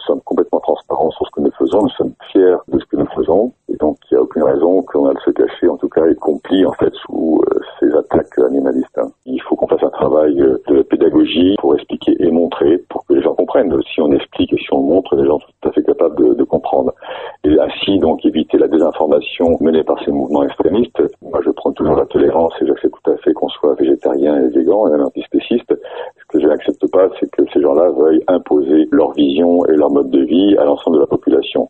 sommes complètement transparents sur ce que nous faisons, nous sommes fiers de ce que nous faisons, et donc il n'y a aucune raison qu'on a de se cacher, en tout cas, et qu'on plie en fait sous ces attaques animalistes. Il faut qu'on fasse un travail de pédagogie pour expliquer et montrer, pour que les gens comprennent. Si on explique et si on montre, les gens sont tout à fait capables de comprendre. Et ainsi, donc, éviter la désinformation menée par ces mouvements extrémistes. Moi, je prends toujours la tolérance et j'accepte tout à fait qu'on soit végétarien et végan, et même antispéciste. Ce que je n'accepte pas, c'est que ces gens-là veuillent imposer leur vision et leur mode de vie à l'ensemble de la population.